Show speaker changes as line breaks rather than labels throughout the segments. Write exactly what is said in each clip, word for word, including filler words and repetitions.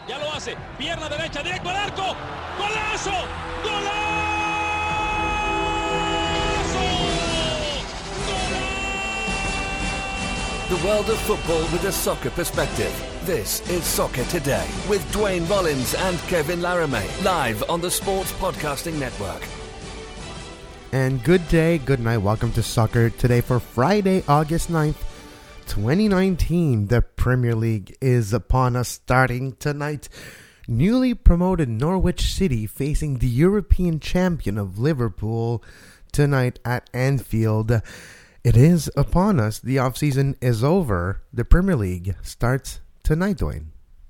Ya lo hace. Pierna derecha, directo al arco. ¡Golazo! ¡Golazo!
The world of football with a soccer perspective. This is Soccer Today with Dwayne Rollins and Kevin Laramie, live on the Sports Podcasting Network.
And good day, good night. Welcome to Soccer Today for Friday, August ninth, twenty nineteen. The Premier League is upon us starting tonight. Newly promoted Norwich City facing the European champion of Liverpool tonight at Anfield. It is upon us. The off-season is over. The Premier League starts tonight, Dwayne.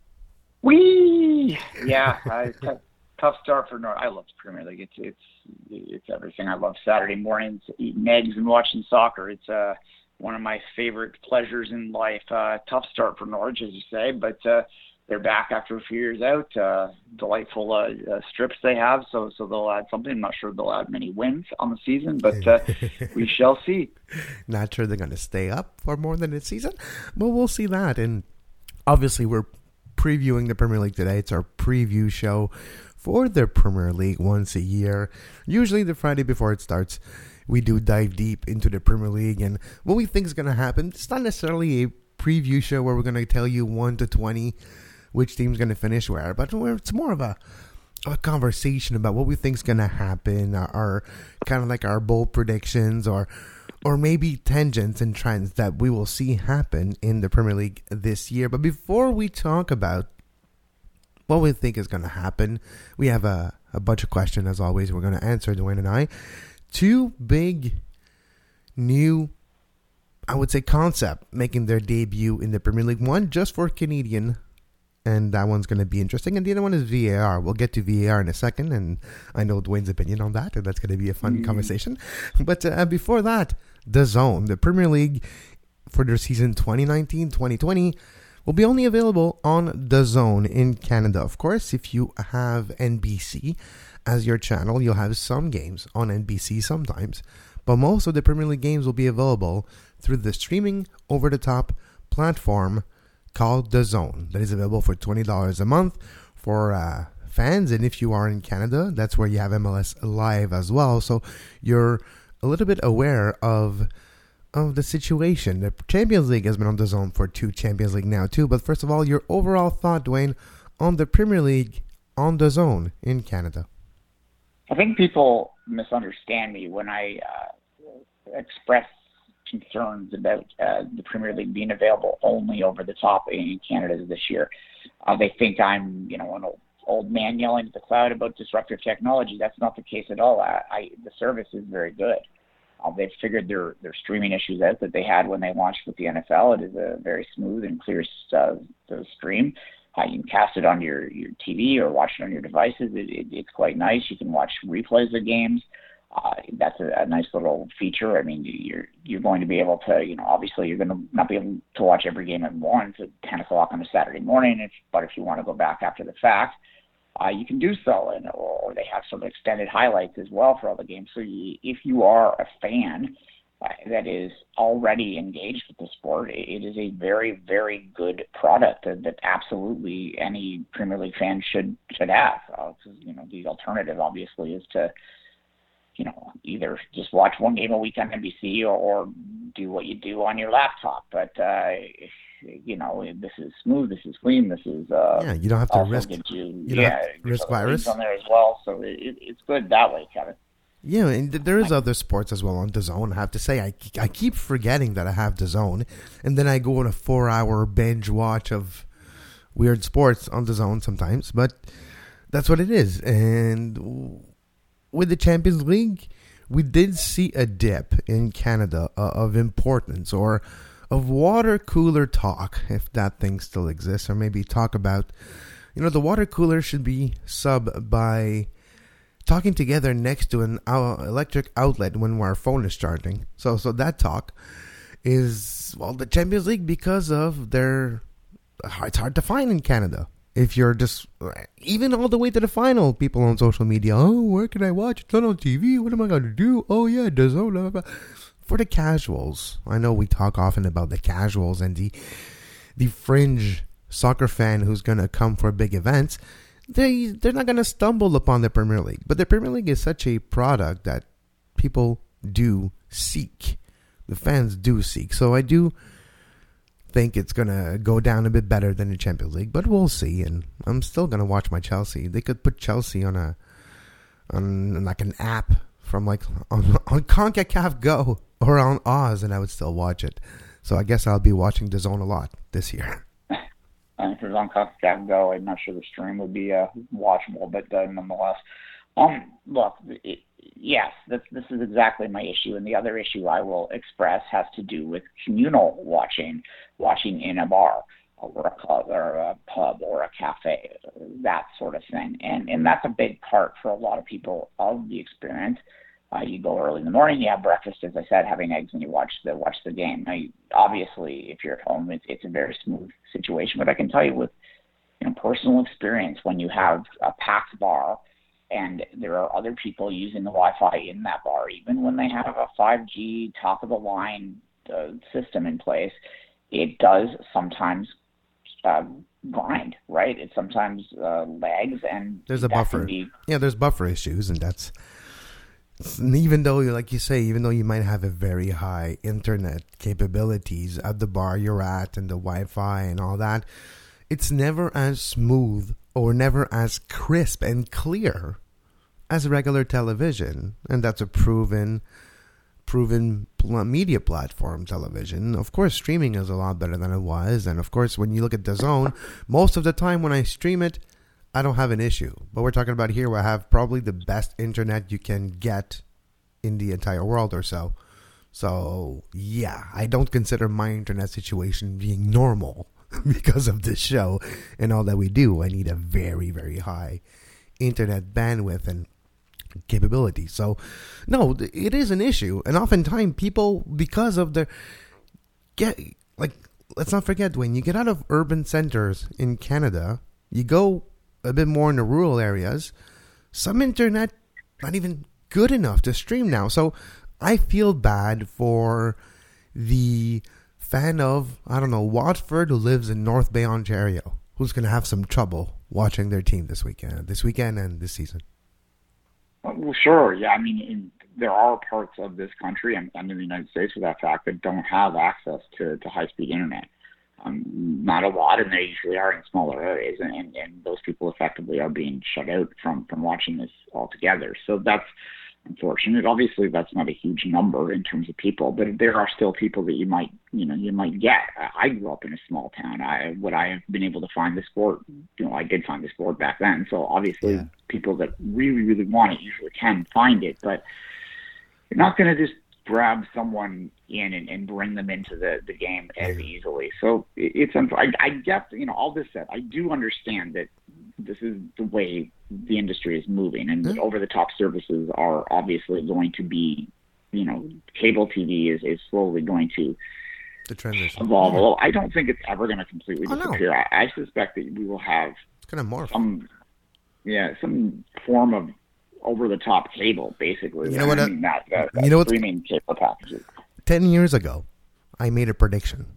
Whee! Yeah, uh, t- tough start for North. I love the Premier League. It's it's it's everything. I love Saturday mornings, eating eggs and watching soccer. It's uh, one of my favorite pleasures in life. Uh, tough start for Norwich, as you say, but uh, they're back after a few years out. Uh, delightful uh, uh, strips they have, so so they'll add something. I'm not sure they'll add many wins on the season, but uh, we shall see.
Not sure they're going to stay up for more than a season, but we'll see that. And obviously, we're previewing the Premier League today. It's our preview show for the Premier League once a year. Usually the Friday before it starts, we do dive deep into the Premier League and what we think is going to happen. It's not necessarily a preview show where we're going to tell you one to twenty which team's going to finish where, but it's more of a, a conversation about what we think is going to happen, our, our kind of like our bold predictions or or maybe tangents and trends that we will see happen in the Premier League this year. But before we talk about what we think is going to happen, we have a, a bunch of questions, as always, we're going to answer, Dwayne and I. Two big new, I would say, concept making their debut in the Premier League. One just for Canadian, and that one's going to be interesting. And the other one is V A R. We'll get to V A R in a second, and I know Dwayne's opinion on that, and that's going to be a fun mm. conversation. But uh, before that, DAZN, the Premier League for their season twenty nineteen twenty twenty, will be only available on DAZN in Canada. Of course, if you have N B C as your channel, you'll have some games on N B C sometimes, but most of the Premier League games will be available through the streaming over-the-top platform called DAZN. That is available for twenty dollars a month for uh, fans, and if you are in Canada, that's where you have M L S Live as well, so you're a little bit aware of of the situation. The Champions League has been on DAZN for two Champions League now too, but first of all, your overall thought, Dwayne, on the Premier League on DAZN in Canada.
I think people misunderstand me when I uh, express concerns about uh, the Premier League being available only over the top in Canada this year. Uh, they think I'm, you know, an old, old man yelling at the cloud about disruptive technology. That's not the case at all. I, I, the service is very good. Uh, they've figured their, their streaming issues out that they had when they launched with the N F L. It is a very smooth and clear uh, stream. Uh, you can cast it on your, your T V or watch it on your devices. It, it, it's quite nice. You can watch replays of games. Uh, that's a, a nice little feature. I mean, you're you're going to be able to, you know, obviously you're going to not be able to watch every game at once at ten o'clock on a Saturday morning, if, but if you want to go back after the fact, uh, you can do so. And or, or they have some extended highlights as well for all the games. So you, if you are a fan uh, that is already engaged with the sport, it, it is a very, very good product that, that absolutely any Premier League fan should should have. Uh, you know, the alternative obviously is to, you know, either just watch one game a week on N B C or, or do what you do on your laptop. But, uh, you know, this is smooth, this is clean, this is... Uh,
yeah, you don't have to risk,
you,
you
yeah,
don't have to risk virus.
On there as well, so it, it's good that way, Kevin.
Yeah, and there is other sports as well on DAZN. I have to say, I, I keep forgetting that I have DAZN, and then I go on a four-hour binge watch of weird sports on DAZN sometimes, but that's what it is. And with the Champions League, we did see a dip in Canada uh, of importance, or of water cooler talk, if that thing still exists, or maybe talk about, you know, the water cooler should be sub by talking together next to an uh, electric outlet when our phone is charging. So, so that talk is, well, the Champions League, because of their, it's hard to find in Canada. If you're just, even all the way to the final, people on social media, oh, where can I watch? It's not on T V. What am I going to do? Oh, yeah, DAZN, blah, blah, blah. For the casuals, I know we talk often about the casuals and the the fringe soccer fan who's going to come for big events, they, they're not going to stumble upon the Premier League. But the Premier League is such a product that people do seek. The fans do seek. So I do think it's going to go down a bit better than the Champions League, but we'll see. And I'm still going to watch my Chelsea. They could put Chelsea on a on like an app from like on, on CONCACAF Go or on Oz, and I would still watch it. So I guess I'll be watching D A Z N a lot this year.
And if it was on CONCACAF Go, I'm not sure the stream would be uh, watchable, but uh, nonetheless. Um, look, it, yes, this, this is exactly my issue, and the other issue I will express has to do with communal watching, watching in a bar or a club or a pub or a cafe, that sort of thing. And and that's a big part for a lot of people of the experience. Uh, you go early in the morning, you have breakfast, as I said, having eggs, and you watch the watch the game. Now, obviously, if you're at home, it's, it's a very smooth situation. But I can tell you with you know, personal experience, when you have a packed bar and there are other people using the Wi-Fi in that bar, even when they have a five G top-of-the-line uh, system in place, it does sometimes uh, grind, right? It sometimes uh, lags, and
there's a buffer. Be... Yeah, there's buffer issues, and that's... And even though, like you say, even though you might have a very high internet capabilities at the bar you're at and the Wi-Fi and all that, it's never as smooth or never as crisp and clear as regular television. And that's a proven proven media platform, television. Of course, streaming is a lot better than it was. And of course, when you look at D A Z N, most of the time when I stream it, I don't have an issue. But we're talking about here where I have probably the best internet you can get in the entire world or so. So, yeah, I don't consider my internet situation being normal because of this show and all that we do. I need a very, very high internet bandwidth and capability. So, no, it is an issue. And oftentimes people, because of their... get like, let's not forget, Dwayne, you get out of urban centers in Canada, you go a bit more in the rural areas, some internet not even good enough to stream now. So I feel bad for the fan of, I don't know, Watford who lives in North Bay, Ontario, who's going to have some trouble watching their team this weekend, this weekend and this season.
Well, sure. Yeah. I mean, in, there are parts of this country and, and in the United States, for that fact, that don't have access to, to high-speed internet. Um, not a lot, and they usually are in smaller areas, and, and, and those people effectively are being shut out from, from watching this altogether. So that's unfortunate. Obviously, that's not a huge number in terms of people, but there are still people that you might, you know, you might get. I grew up in a small town. I would I have been able to find the sport? You know, I did find the sport back then. So obviously, yeah. People that really, really want it usually can find it, but you're not going to just grab someone in and, and bring them into the, the game as easily. So it, it's, I, I get, you know, all this said, I do understand that this is the way the industry is moving, and mm-hmm. over-the-top services are obviously going to be, you know, cable T V is, is slowly going to
the transition
evolve. Yeah. Although I don't think it's ever going to completely disappear. Oh, no. I, I suspect that we will have
it's going to morph.
some, yeah, some form of over-the-top cable, basically.
You know what?
I mean, that, that, that
you know
streaming cable packages.
Ten years ago, I made a prediction,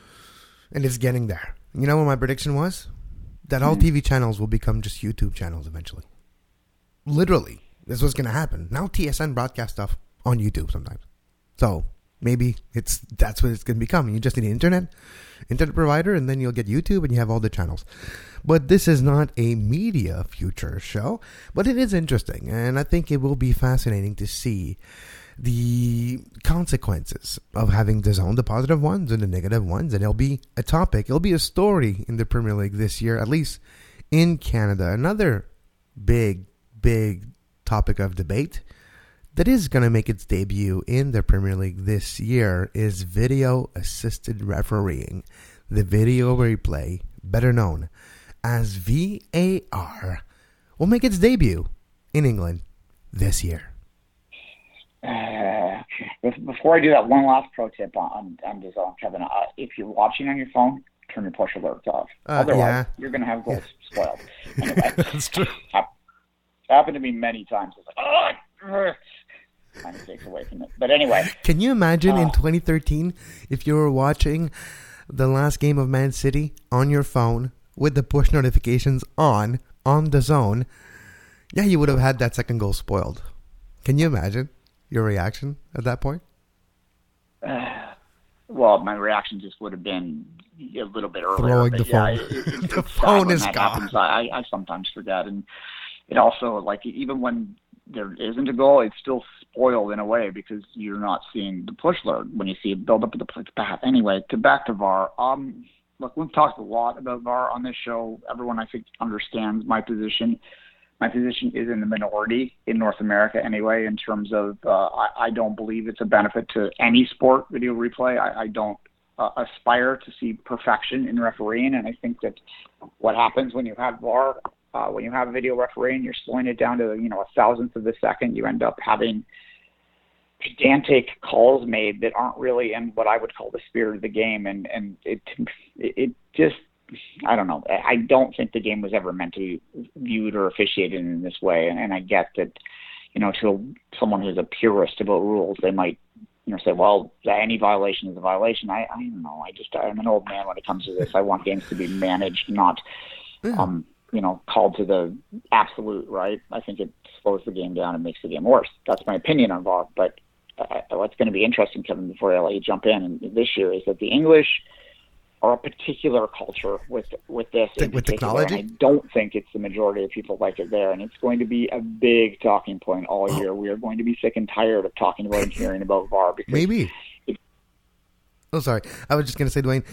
and it's getting there. You know what my prediction was? That all mm-hmm. T V channels will become just YouTube channels eventually. Literally, this was going to happen. Now T S N broadcast stuff on YouTube sometimes. So maybe it's that's what it's going to become. You just need an internet, internet provider, and then you'll get YouTube, and you have all the channels. But this is not a media future show, but it is interesting, and I think it will be fascinating to see the consequences of having D A Z N, the positive ones and the negative ones, and it'll be a topic, it'll be a story in the Premier League this year, at least in Canada. Another big, big topic of debate that is going to make its debut in the Premier League this year is video-assisted refereeing, the video replay, better known as V A R, will make its debut in England this year.
Uh, before I do that, one last pro tip on, on D A Z N, Kevin. Uh, if you're watching on your phone, turn your push alerts off. Uh, Otherwise, yeah. you're going to have goals yeah. spoiled. Anyway,
that's true.
It happened to me many times. It's like, oh, kind of takes away from it. But anyway.
Can you imagine uh, in twenty thirteen if you were watching the last game of Man City on your phone with the push notifications on, on the zone, yeah, you would have had that second goal spoiled. Can you imagine your reaction at that point?
Uh, well, my reaction just would have been a little bit earlier.
Throwing the phone.
Yeah, it, it,
the phone is
that
gone.
Happens, I, I sometimes forget. And it also, like, even when there isn't a goal, it's still spoiled in a way because you're not seeing the push load when you see it build up at the path. Anyway, to back to V A R. Um, look, we've talked a lot about V A R on this show. Everyone, I think, understands my position. My position is in the minority in North America anyway, in terms of uh, I, I don't believe it's a benefit to any sport, video replay. I, I don't uh, aspire to see perfection in refereeing, and I think that what happens when you have V A R, uh, when you have video refereeing, you're slowing it down to, you know, a thousandth of a second. You end up having pedantic calls made that aren't really in what I would call the spirit of the game, and, and it it just, I don't know. I don't think the game was ever meant to be viewed or officiated in this way. And, and I get that, you know, to someone who's a purist about rules, they might, you know, say, well, any violation is a violation. I, I don't know. I just, I'm an old man when it comes to this. I want games to be managed, not, yeah. um, you know, called to the absolute, right? I think it slows the game down and makes the game worse. That's my opinion on V A R. But uh, what's going to be interesting, Kevin, before I let you jump in, and this year is that the English are a particular culture with with this.
With
particular.
technology?
I don't think it's the majority of people like it there, and it's going to be a big talking point all year. We are going to be sick and tired of talking about and hearing about V A R. Because
Maybe.
It,
oh, sorry. I was just going to say, Dwayne,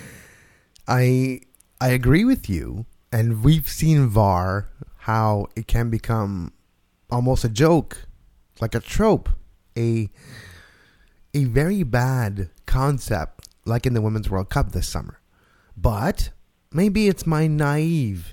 I I agree with you, and we've seen V A R, how it can become almost a joke, like a trope, a a very bad concept, like in the Women's World Cup this summer. But maybe it's my naive,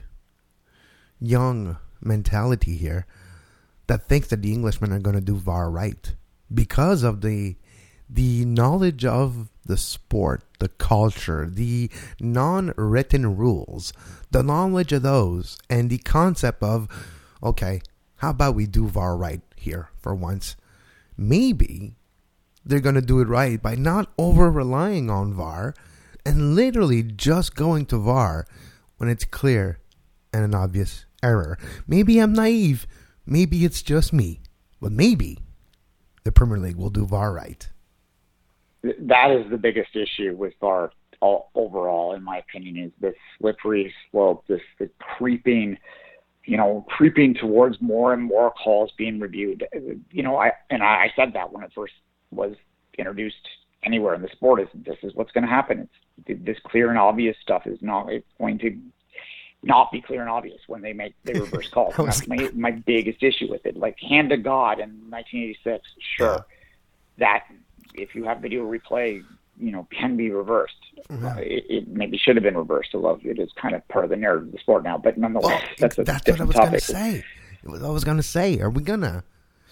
young mentality here that thinks that the Englishmen are going to do V A R right because of the the knowledge of the sport, the culture, the non-written rules, the knowledge of those, and the concept of, okay, how about we do V A R right here for once? Maybe they're going to do it right by not over-relying on V A R and literally just going to V A R when it's clear and an obvious error. Maybe I'm naive. Maybe it's just me. But maybe the Premier League will do V A R right.
That is the biggest issue with V A R all, overall, in my opinion, is this slippery slope, this the creeping, you know, creeping towards more and more calls being reviewed. You know, I and I, I said that when it first was introduced anywhere in the sport, is this is what's going to happen. It's this clear and obvious stuff is not it's going to not be clear and obvious when they make they reverse calls. And that's my my biggest issue with it. Like, hand to God in nineteen eighty-six, sure, that if you have video replay, you know, can be reversed. Mm-hmm. Uh, it, it maybe should have been reversed. Although it is kind of part of the narrative of the sport now. But nonetheless,
well,
that's a
that's
different
what I was
topic.
Gonna say. I was going to say, are we gonna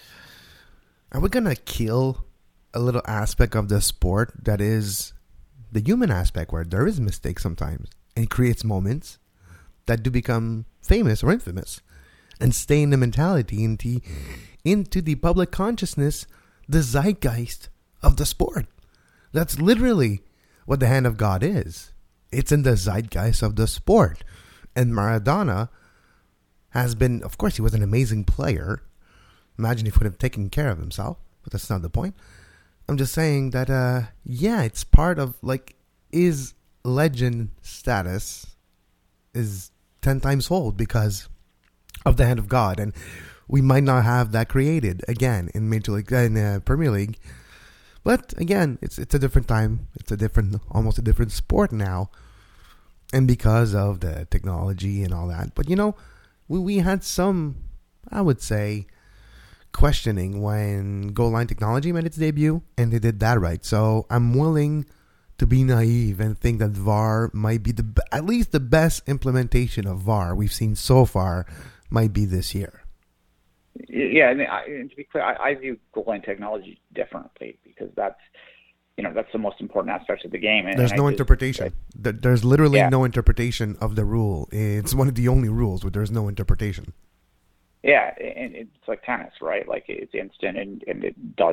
are we gonna kill a little aspect of the sport that is the human aspect, where there is mistakes sometimes and creates moments that do become famous or infamous and stay in the mentality, into, into the public consciousness, the zeitgeist of the sport. That's literally what the hand of God is. It's in the zeitgeist of the sport. And Maradona has been, of course, he was an amazing player. Imagine if he would have taken care of himself, but that's not the point. I'm just saying that, uh, yeah, it's part of, like, his legend status is ten times fold because of the hand of God. And we might not have that created again in Major League, in uh, Premier League. But again, it's it's a different time. It's a different, almost a different sport now. And because of the technology and all that. But, you know, we, we had some, I would say, questioning when goal line technology made its debut, and they did that right. So I'm willing to be naive and think that V A R might be the at least the best implementation of V A R we've seen so far might be this year.
Yeah, and, I, and to be clear, I, I view goal line technology differently because that's, you know, that's the most important aspect of the game. And,
there's
and
no
just,
interpretation. I, there's literally
yeah.
no interpretation of the rule. It's one of the only rules where there's no interpretation.
Yeah, and it's like tennis, right? Like, it's instant and, and it does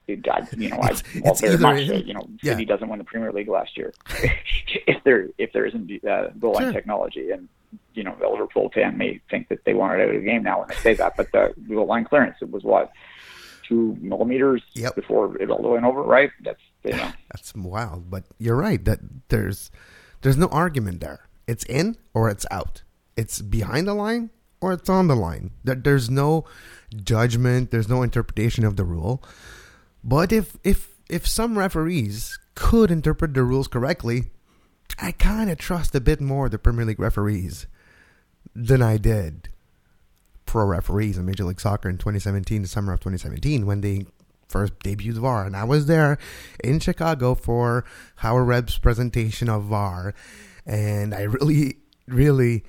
I, you know, I
It's-
well,
it's
very
either
much
in-
so, you know,
yeah.
City doesn't win the Premier League last year if there if there isn't uh, goal line
Sure.
technology. And you know, the Liverpool fan may think that they want it out of the game now when they say that, but the goal line clearance, it was what, two millimeters
Yep.
before it all went over, right? That's, you know.
That's wild, but you're right that there's there's no argument there. It's in or it's out. It's behind the line or it's on the line. There, there's no judgment. There's no interpretation of the rule. But if if if some referees could interpret the rules correctly, I kind of trust a bit more the Premier League referees than I did pro referees in Major League Soccer in twenty seventeen, the summer of twenty seventeen, when they first debuted V A R. And I was there in Chicago for Howard Webb's presentation of V A R. And I really, really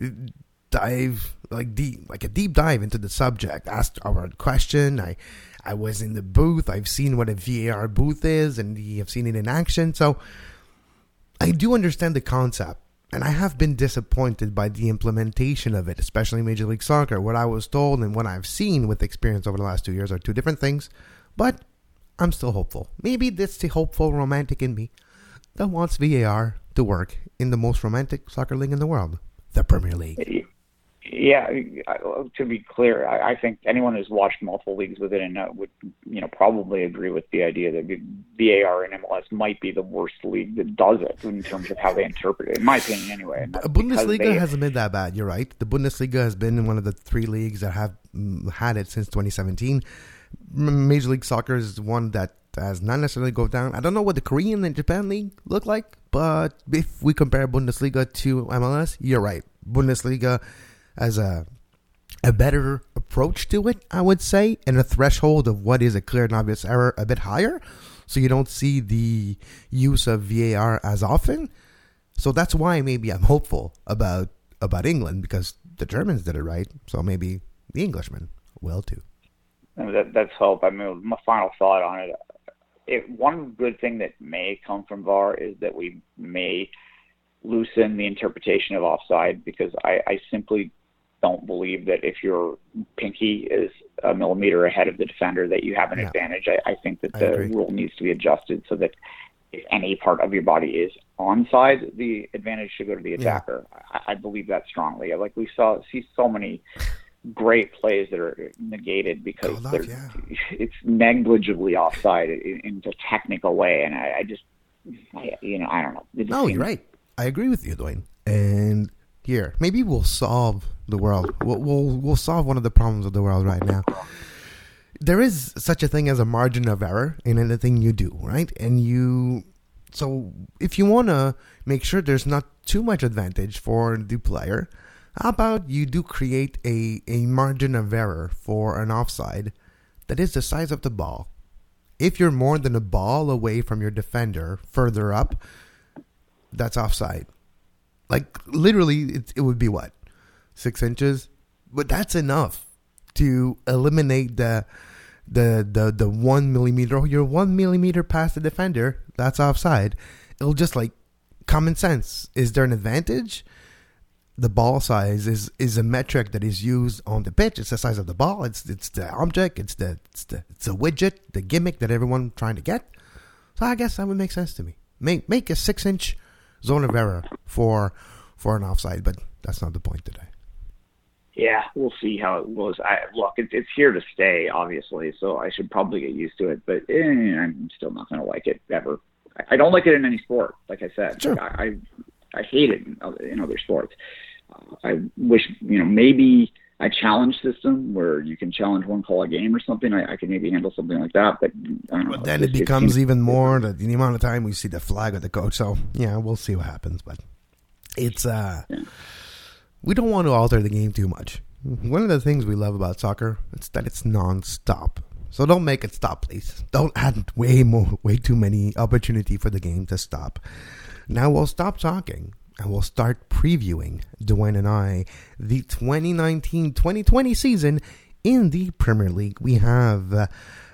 dive like deep, like a deep dive into the subject, asked our question. I, I was in the booth. I've seen what a V A R booth is, and I've seen it in action. So I do understand the concept, and I have been disappointed by the implementation of it, especially in Major League Soccer. What I was told and what I've seen with experience over the last two years are two different things, but I'm still hopeful. Maybe that's the hopeful romantic in me that wants V A R to work in the most romantic soccer league in the world, the Premier League.
Yeah, to be clear, I think anyone who's watched multiple leagues with it and uh, would, you know, probably agree with the idea that V A R and M L S might be the worst league that does it in terms of how they interpret it, in my opinion, anyway. And
Bundesliga
they,
hasn't been that bad. You're right. The Bundesliga has been one of the three leagues that have mm, had it since twenty seventeen. Major League Soccer is one that has not necessarily go down. I don't know what the Korean and Japan league look like, but if we compare Bundesliga to M L S, you're right. Bundesliga has a a better approach to it, I would say, and a threshold of what is a clear and obvious error a bit higher, so you don't see the use of V A R as often. So that's why maybe I'm hopeful about about England, because the Germans did it right, so maybe the Englishmen will too.
That, that's hope. I mean, my final thought on it, it, one good thing that may come from V A R is that we may loosen the interpretation of offside, because I, I simply don't believe that if your pinky is a millimeter ahead of the defender that you have an
no.
advantage. I, I think that
I
the
agree.
rule needs to be adjusted so that if any part of your body is onside, the advantage should go to the attacker. Yeah. I, I believe that strongly. Like we saw see so many great plays that are negated because
off,
they're,
yeah.
it's negligibly offside in, in a technical way, and I, I just, I, you know, I don't know.
No,
seems,
you're right. I agree with you, Dwayne. And here, maybe we'll solve the world. We'll, we'll we'll solve one of the problems of the world right now. There is such a thing as a margin of error in anything you do, right? And you, so if you want to make sure there's not too much advantage for the player, how about you do create a, a margin of error for an offside that is the size of the ball. If you're more than a ball away from your defender further up, that's offside. Like, literally, it, it would be what? Six inches? But that's enough to eliminate the the the, the one millimeter. Oh, you're one millimeter past the defender. That's offside. It'll just, like, common sense. Is there an advantage? The ball size is, is a metric that is used on the pitch. It's the size of the ball. It's it's the object. It's the it's the it's a widget, the gimmick that everyone's trying to get. So I guess that would make sense to me. Make make a six inch zone of error for for an offside, but that's not the point today.
Yeah, we'll see how it goes. I, look, it, it's here to stay, obviously, so I should probably get used to it, but eh, I'm still not going to like it ever. I, I don't like it in any sport, like I said.
Sure.
Like, I, I I hate it in other, in other sports. Uh, I wish, you know, maybe a challenge system where you can challenge one call a game or something. I, I could maybe handle something like that, but I don't know.
But then it, it becomes it even more the, the amount of time we see the flag of the coach. So yeah, we'll see what happens. But it's uh, yeah. we don't want to alter the game too much. One of the things we love about soccer is that it's non-stop. So don't make it stop, please. Don't add way more, way too many opportunity for the game to stop. Now we'll stop talking and we'll start previewing, Dwayne and I, the twenty nineteen twenty twenty season in the Premier League. We have uh,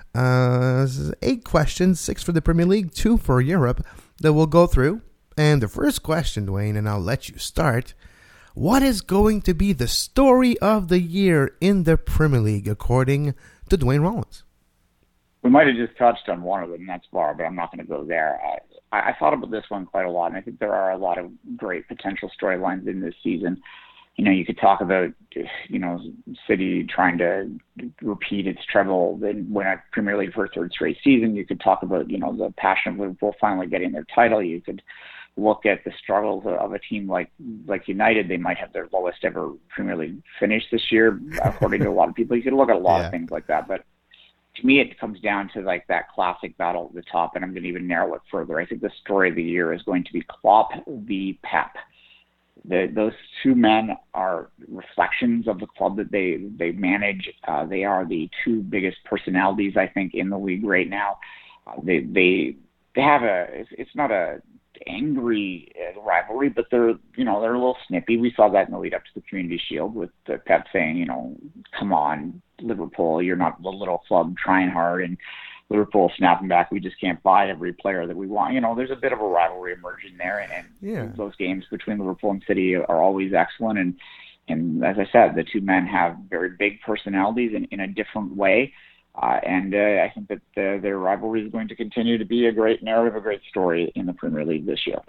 uh, eight questions, six for the Premier League, two for Europe that we'll go through. And the first question, Dwayne, and I'll let you start. What is going to be the story of the year in the Premier League, according to Dwayne Rollins?
we might have just touched on one of them, and that's V A R, but I'm not going to go there. I, I thought about this one quite a lot, and I think there are a lot of great potential storylines in this season. You know, you could talk about, you know, City trying to repeat its treble and win a Premier League for a third straight season. You could talk about, you know, the passion of Liverpool finally getting their title. You could look at the struggles of a team like like United. They might have their lowest ever Premier League finish this year, according to a lot of people. You could look at a lot yeah. of things like that. But to me, it comes down to like that classic battle at the top, and I'm going to even narrow it further. I think the story of the year is going to be Klopp v Pep. The, those two men are reflections of the club that they they manage. Uh, they are the two biggest personalities, I think, in the league right now. Uh, they they they have a it's, it's not a angry uh, rivalry, but they're you know they're a little snippy. We saw that in the lead up to the Community Shield with uh, Pep saying, you know, come on, Liverpool, you're not the little club trying hard, and Liverpool snapping back, we just can't buy every player that we want. You know, there's a bit of a rivalry emerging there, and, and
yeah.
those games between Liverpool and City are always excellent. And, and as I said, the two men have very big personalities in, in a different way. Uh, and uh, I think that uh, their rivalry is going to continue to be a great narrative, a great story in the Premier League this year.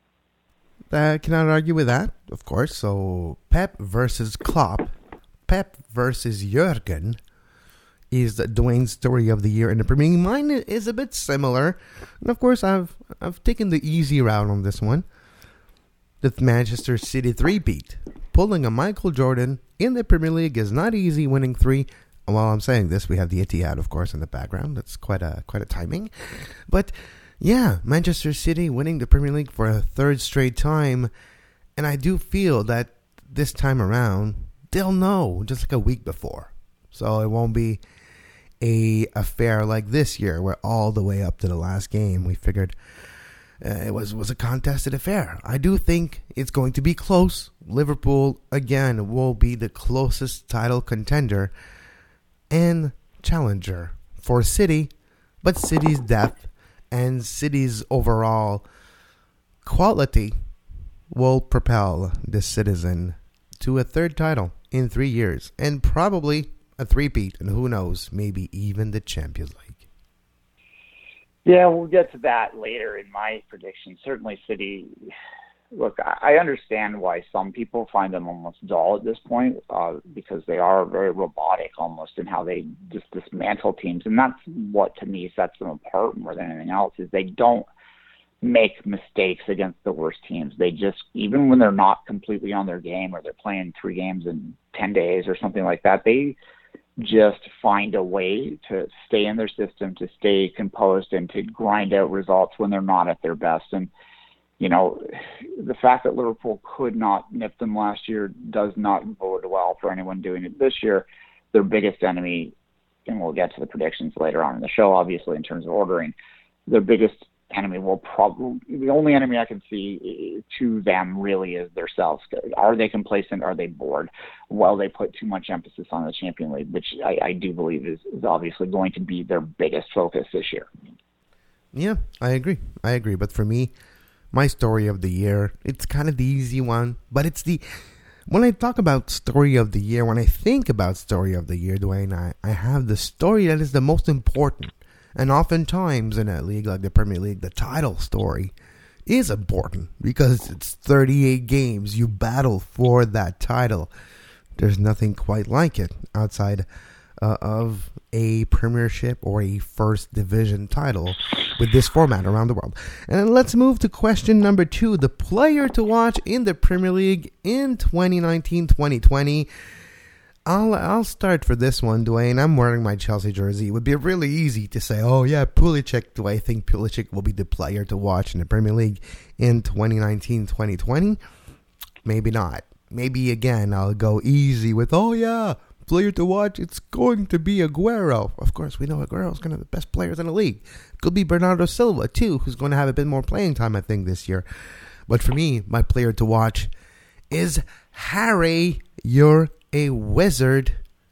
I cannot argue with that, of course. So Pep versus Klopp, Pep versus Jurgen is Dwayne's story of the year in the Premier League. Mine is a bit similar, and of course, I've I've taken the easy route on this one. The Manchester City three-peat. Pulling a Michael Jordan in the Premier League is not easy. Winning three. And while I'm saying this, we have the Etihad, of course, in the background. That's quite a quite a timing. But yeah, Manchester City winning the Premier League for a third straight time, and I do feel that this time around they'll know just like a week before, so it won't be a affair like this year where all the way up to the last game we figured uh, it was was a contested affair. I do think it's going to be close. Liverpool again will be the closest title contender and challenger for City, but City's depth and City's overall quality will propel the Citizen to a third title in three years and probably a three-peat, and who knows, maybe even the Champions League.
Yeah, we'll get to that later in my prediction. Certainly City, look, I understand why some people find them almost dull at this point, uh, because they are very robotic almost in how they just dismantle teams. And that's what, to me, sets them apart more than anything else, is they don't make mistakes against the worst teams. They just, even when they're not completely on their game or they're playing three games in ten days or something like that, they just find a way to stay in their system, to stay composed, and to grind out results when they're not at their best. And, you know, the fact that Liverpool could not nip them last year does not bode well for anyone doing it this year. Their biggest enemy, and we'll get to the predictions later on in the show, obviously, in terms of ordering, their biggest enemy will probably, the only enemy I can see to them really is themselves. Are they complacent? Are they bored? Well, they put too much emphasis on the Champions League, which I, I do believe is, is obviously going to be their biggest focus this year.
Yeah, I agree. I agree. But for me, my story of the year, it's kind of the easy one, but it's the, when I talk about story of the year, when I think about story of the year, Dwayne, I, I have the story that is the most important. And oftentimes in a league like the Premier League, the title story is important because it's thirty-eight games. You battle for that title. There's nothing quite like it outside uh, of a Premiership or a First Division title with this format around the world. And let's move to question number two. The player to watch in the Premier League in twenty nineteen twenty twenty. I'll I'll start for this one, Dwayne. I'm wearing my Chelsea jersey. It would be really easy to say, oh yeah, Pulisic. Do I think Pulisic will be the player to watch in the Premier League in twenty nineteen twenty twenty? Maybe not. Maybe again, I'll go easy with, oh yeah, player to watch, it's going to be Aguero. Of course, we know Aguero's one of the best players in the league. Could be Bernardo Silva, too, who's going to have a bit more playing time, I think, this year. But for me, my player to watch is Harry, you're a wizard,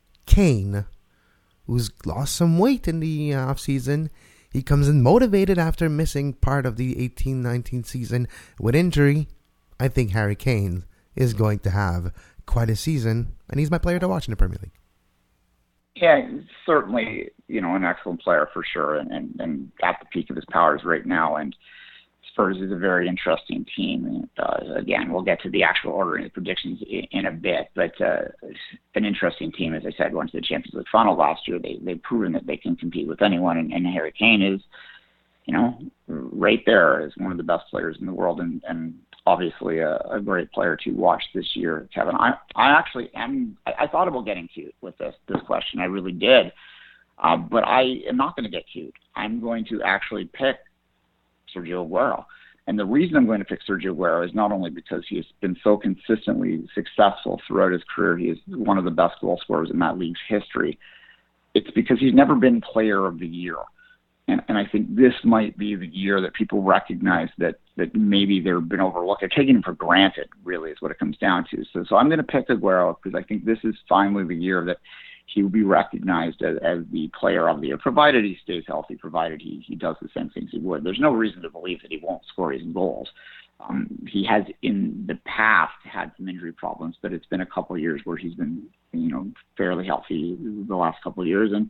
Kane, who's lost some weight in the uh, offseason. He comes in motivated after missing part of the eighteen nineteen season with injury. I think Harry Kane is going to have quite a season, and he's my player to watch in the Premier League.
Yeah, certainly, you know, an excellent player for sure, and, and, and at the peak of his powers right now. And Spurs is a very interesting team. And, uh, again, we'll get to the actual ordering of predictions in, in a bit, but uh, an interesting team, as I said, went to the Champions League final last year. They, they've proven that they can compete with anyone, and, and Harry Kane is, you know, right there as one of the best players in the world, and, and obviously a, a great player to watch this year, Kevin. I, I actually am, I, I thought about getting cute with this, this question. I really did. Uh, but I am not going to get cute. I'm going to actually pick Sergio Aguero. And the reason I'm going to pick Sergio Aguero is not only because he has been so consistently successful throughout his career. He is one of the best goal scorers in that league's history. It's because he's never been player of the year. And, and I think this might be the year that people recognize that, that maybe they've been overlooked. They're taking him for granted, really, is what it comes down to. So, so I'm going to pick Aguero because I think this is finally the year that he will be recognized as, as the player of the year, provided he stays healthy, provided he, he does the same things he would. There's no reason to believe that he won't score his goals. Um, he has in the past had some injury problems, but it's been a couple of years where he's been, you know, fairly healthy the last couple of years. And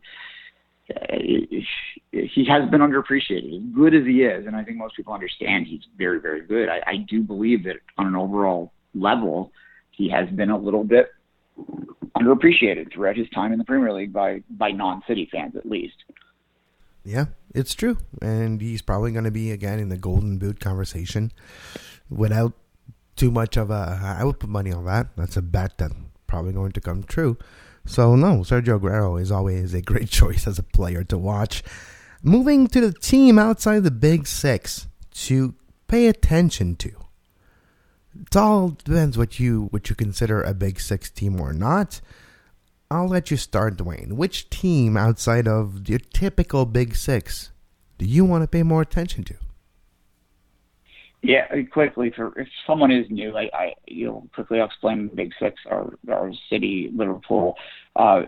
he has been underappreciated, as good as he is, and I think most people understand he's very, very good. I, I do believe that on an overall level, he has been a little bit underappreciated throughout his time in the Premier League by, by non-City fans, at least.
Yeah, it's true. And he's probably going to be, again, in the Golden Boot conversation without too much of a... I would put money on that. That's a bet that's probably going to come true. So, no, Sergio Aguero is always a great choice as a player to watch. Moving to the team outside the Big Six to pay attention to. It all depends what you what you consider a Big Six team or not. I'll let you start, Dwayne. Which team outside of your typical Big Six do you want to pay more attention to?
Yeah, quickly, for if someone is new, I, I you know, quickly I'll explain the Big Six are, are City, Liverpool, uh,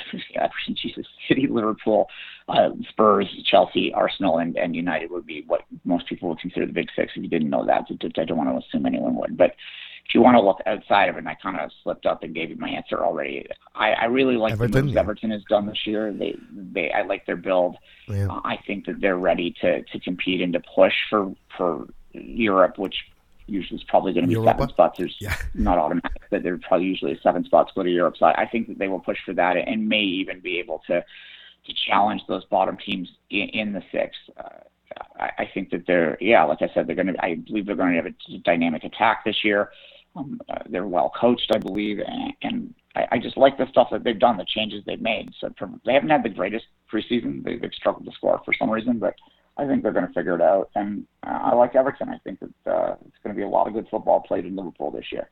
Jesus, City, Liverpool, uh, Spurs, Chelsea, Arsenal, and, and United would be what most people would consider the Big Six. If you didn't know that, I don't want to assume anyone would. But if you want to look outside of it, and I kind of slipped up and gave you my answer already, I, I really like Everton, the moves yeah. Everton has done this year. They, they, I like their build. Yeah. Uh, I think that they're ready to, to compete and to push for for. Europe, which usually is probably going to be Europa? seven spots. There's yeah. not automatic, but they're probably usually seven spots go to Europe. So I think that they will push for that and may even be able to to challenge those bottom teams in, in the six. Uh, I, I think that they're, yeah, like I said, they're going to. I believe they're going to have a dynamic attack this year. Um, uh, they're well coached, I believe, and, and I, I just like the stuff that they've done, the changes they've made. So from, they haven't had the greatest preseason. They, they've struggled to score for some reason, but I think they're going to figure it out. And uh, I like Everton. I think that uh, it's going to be a lot of good football played in Liverpool this year.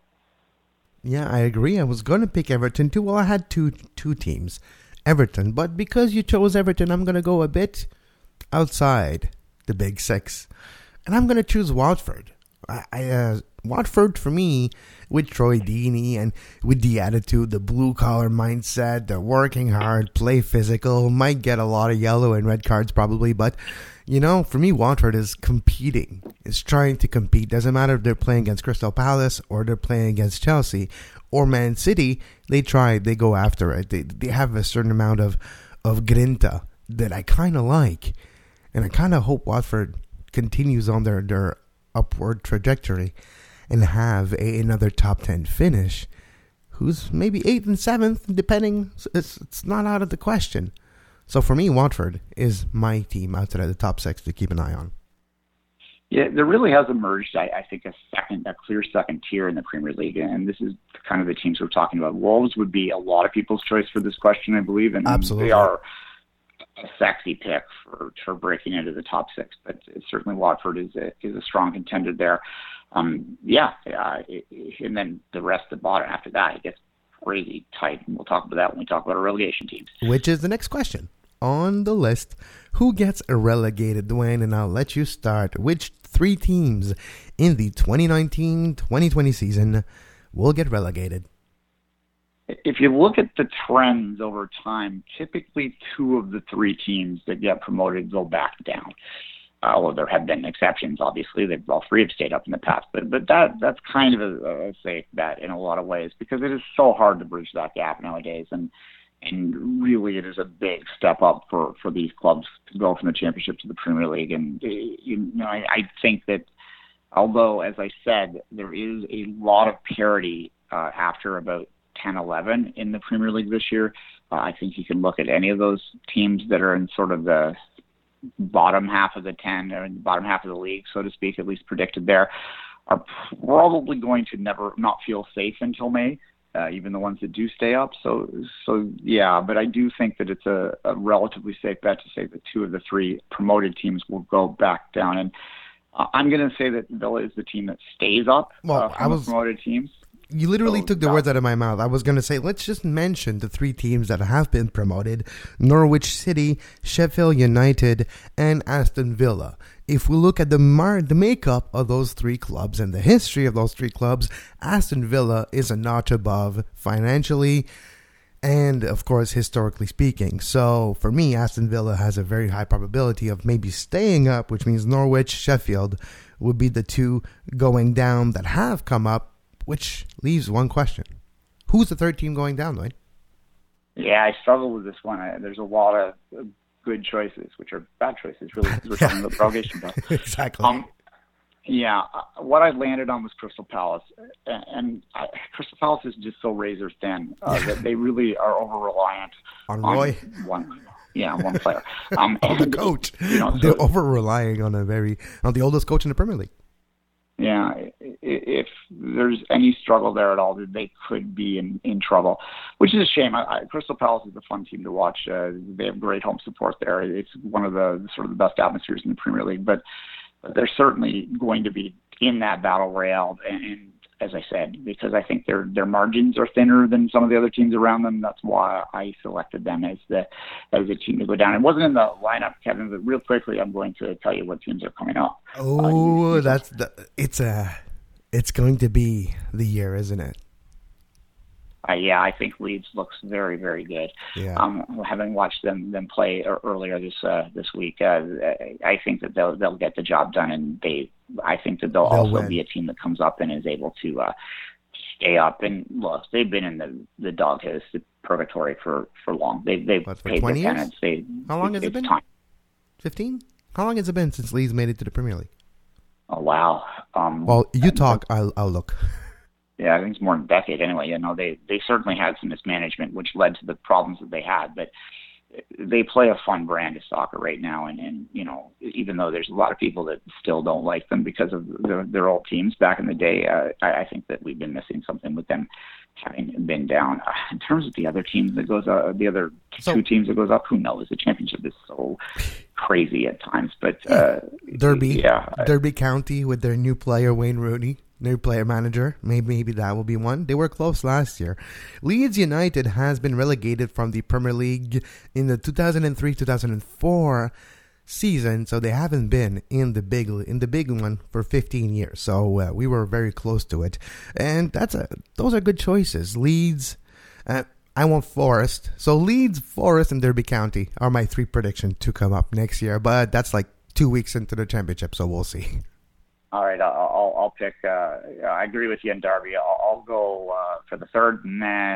Yeah, I agree. I was going to pick Everton too. Well, I had two two teams, Everton. But because you chose Everton, I'm going to go a bit outside the Big Six. And I'm going to choose Watford. I, I uh, Watford, for me, with Troy Deeney and with the attitude, the blue-collar mindset, the working hard, play physical, might get a lot of yellow and red cards probably, but... You know, for me, Watford is competing, is trying to compete. Doesn't matter if they're playing against Crystal Palace or they're playing against Chelsea or Man City. They try, they go after it. They they have a certain amount of, of grinta that I kind of like. And I kind of hope Watford continues on their, their upward trajectory and have a, another top ten finish. Who's maybe eighth and seventh, depending. It's, it's not out of the question. So for me, Watford is my team outside of the top six to keep an eye on.
Yeah, there really has emerged, I, I think, a second, a clear second tier in the Premier League, and this is kind of the teams we're talking about. Wolves would be a lot of people's choice for this question, I believe, and
Absolutely.
They are a sexy pick for, for breaking into the top six. But certainly, Watford is a is a strong contender there. Um, yeah, uh, and then the rest of the bottom after that, it gets crazy tight, and we'll talk about that when we talk about our relegation teams.
Which is the next question on the list. Who gets relegated, Dwayne? And I'll let you start. Which three teams in the twenty nineteen twenty twenty season will get relegated?
If you look at the trends over time, typically two of the three teams that get promoted go back down. Uh, well, there have been exceptions, obviously. They've all three have stayed up in the past, but but that that's kind of a, a safe bet in a lot of ways because it is so hard to bridge that gap nowadays. And and really it is a big step up for, for these clubs to go from the Championship to the Premier League. And you know, I, I think that although, as I said, there is a lot of parity uh, after about ten eleven in the Premier League this year, uh, I think you can look at any of those teams that are in sort of the bottom half of the ten, or in the bottom half of the league, so to speak, at least predicted there, are probably going to never not feel safe until May, uh, even the ones that do stay up. So, so yeah, but I do think that it's a, a relatively safe bet to say that two of the three promoted teams will go back down. And uh, I'm going to say that Villa is the team that stays up
well,
uh, from
I was,
the promoted teams.
You literally
so,
took the
no.
words out of my mouth. I was going to say, let's just mention the three teams that have been promoted: Norwich City, Sheffield United, and Aston Villa. If we look at the mar- the makeup of those three clubs and the history of those three clubs, Aston Villa is a notch above financially and, of course, historically speaking. So, for me, Aston Villa has a very high probability of maybe staying up, which means Norwich, Sheffield would be the two going down that have come up, which leaves one question. Who's the third team going down, Dwayne?
Yeah, I struggle with this one. I, there's a lot of good choices, which are bad choices, really, because we're talking about relegation.
Exactly.
Um, yeah, uh, what I landed on was Crystal Palace. And, and I, Crystal Palace is just so razor thin uh, that they really are over-reliant
on Roy?
On one, yeah, one player. Um,
on the
and,
coach.
You know, so,
They're over-relying on a very on the oldest coach in the Premier League.
Yeah, if there's any struggle there at all, they could be in, in trouble, which is a shame. I, I, Crystal Palace is a fun team to watch. Uh, they have great home support there. It's one of the sort of the best atmospheres in the Premier League, but, but they're certainly going to be in that battle royale. And, and as I said, because I think their their margins are thinner than some of the other teams around them, that's why I selected them as the as a team to go down. It wasn't in the lineup, Kevin, but real quickly, I'm going to tell you what teams are coming up.
Oh,
uh,
that's the, it's a it's going to be the year, isn't it?
Uh, yeah, I think Leeds looks very, very good.
Yeah.
Um, having watched them them play earlier this uh, this week, uh, I think that they'll they'll get the job done, and they I think that they'll, they'll also win. Be a team that comes up and is able to uh, stay up. And look, they've been in the the doghouse, the purgatory for, for long. They they've
what, for
paid
twenty
their
years?
penance. They,
How long
it,
has it been?
Time.
Fifteen? How long has it been since Leeds made it to the Premier League?
Oh wow. Um,
well, you talk. I'll I'll look.
Yeah, I think it's more than a decade anyway. You know, they, they certainly had some mismanagement, which led to the problems that they had. But they play a fun brand of soccer right now. And, and you know, even though there's a lot of people that still don't like them because of their, their old teams back in the day, uh, I, I think that we've been missing something with them having been down. Uh, in terms of the other teams that goes, uh, the other so, two teams that goes up, who knows? The championship is so crazy at times. But uh,
Derby,
yeah,
Derby County with their new player Wayne Rooney. New player manager, maybe maybe that will be one. They were close last year. Leeds United has been relegated from the Premier League in the two thousand three two thousand four season, so they haven't been in the big in the big one for fifteen years. So uh, we were very close to it, and that's a those are good choices. Leeds, uh, I want Forest. So Leeds, Forest, and Derby County are my three predictions to come up next year. But that's like two weeks into the championship, so we'll see.
All right, I'll I'll pick. Uh, I agree with you in Derby. I'll, I'll go uh, for the third. Nah,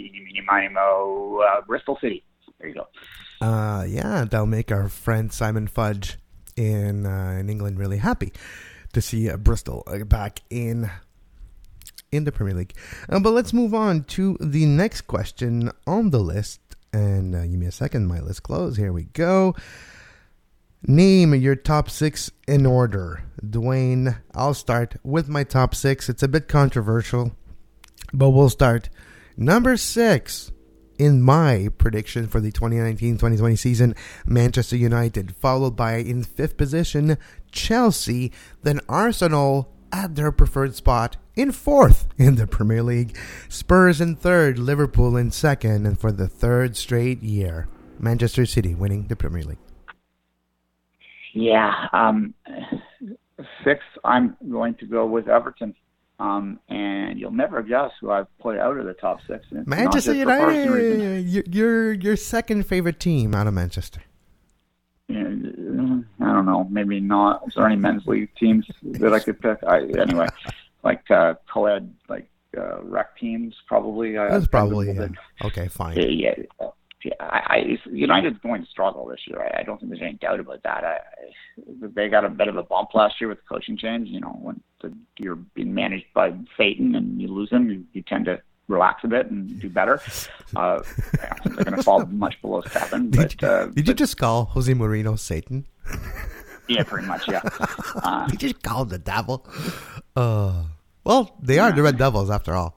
uh, Bristol City. There you go.
Uh, yeah, that'll make our friend Simon Fudge in uh, in England really happy to see uh, Bristol uh, back in in the Premier League. Uh, but let's move on to the next question on the list. And uh, give me a second, my list close. Here we go. Name your top six in order. Dwayne, I'll start with my top six. It's a bit controversial, but we'll start. Number six in my prediction for the twenty nineteen twenty twenty season, Manchester United, followed by in fifth position, Chelsea, then Arsenal at their preferred spot in fourth in the Premier League, Spurs in third, Liverpool in second, and for the third straight year, Manchester City winning the Premier League.
Yeah, um, six, I'm going to go with Everton. Um, and you'll never guess who I've put out of the top six. It's
Manchester United, your, your your second favorite team out of Manchester.
Yeah, I don't know, maybe not. Is there any men's league teams that I could pick? I, anyway, like uh, co-ed, like uh, rec teams probably.
That's probably yeah. Okay, fine.
Yeah, yeah. I, I, United's going to struggle this year. I, I don't think there's any doubt about that. I, I, they got a bit of a bump last year with the coaching change. You know, when the, you're being managed by Satan and you lose him, you, you tend to relax a bit and do better. Uh, I don't think they're going to fall much below seven. But,
did you,
uh,
did
but,
you just call Jose Mourinho Satan?
Yeah, pretty much, yeah. Uh,
did you just call him the devil? Uh, well, they are yeah. the Red Devils after all.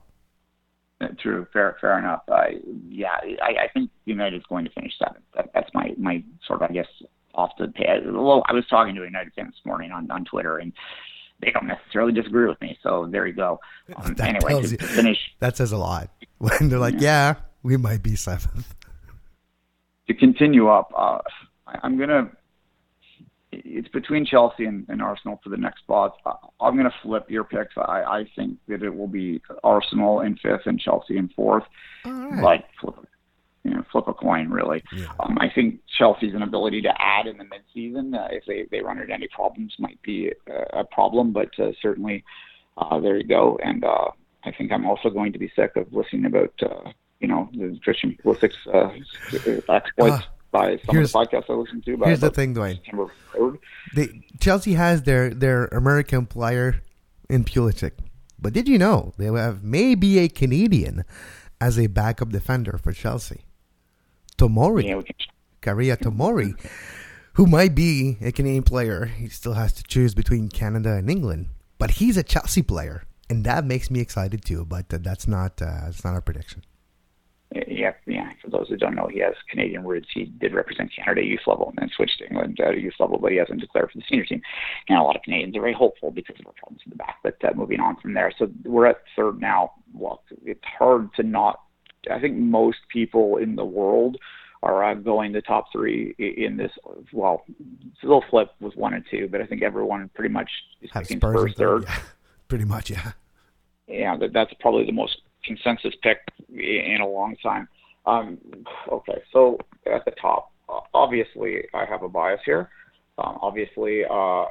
True, fair, fair enough. Uh, yeah, I, I think United's going to finish seventh. That, that's my, my sort of, I guess, off the pay. Well, I was talking to a United fan this morning on, on Twitter, and they don't necessarily disagree with me. So there you go. Um, anyway, to, to finish,
that says a lot. When they're like, yeah, yeah we might be seventh.
To continue up, uh, I, I'm gonna. It's between Chelsea and, and Arsenal for the next spot. I'm going to flip your picks. I, I think that it will be Arsenal in fifth and Chelsea in fourth.
All right.
Like flip, you know, flip a coin, really.
Yeah.
Um, I think Chelsea's an ability to add in the midseason. Uh, if they, they run into any problems, might be a, a problem, but uh, certainly uh, there you go. And uh, I think I'm also going to be sick of listening about, uh, you know, the Christian Pulisic's uh, exploits. Uh. By some here's, of the podcasts I listen to.
Here's the thing, Dwayne. They, Chelsea has their, their American player in Pulisic. But did you know they have maybe a Canadian as a backup defender for Chelsea? Tomori. Yeah, Kariya Tomori, who might be a Canadian player. He still has to choose between Canada and England. But he's a Chelsea player. And that makes me excited too. But uh, that's not uh, that's not our prediction.
Yeah, yeah. For those who don't know, he has Canadian roots. He did represent Canada at youth level and then switched to England at youth level, but he hasn't declared for the senior team. And a lot of Canadians are very hopeful because of our problems in the back. But uh, moving on from there, so we're at third now. Well, it's hard to not. I think most people in the world are uh, going the top three in this. Well, it's a little flip with one and two, but I think everyone pretty much is picking Spurs third.
Yeah. Pretty much, yeah.
Yeah, that, that's probably the most consensus pick in a long time. Um, okay, so at the top, uh, obviously I have a bias here. Um, obviously, uh,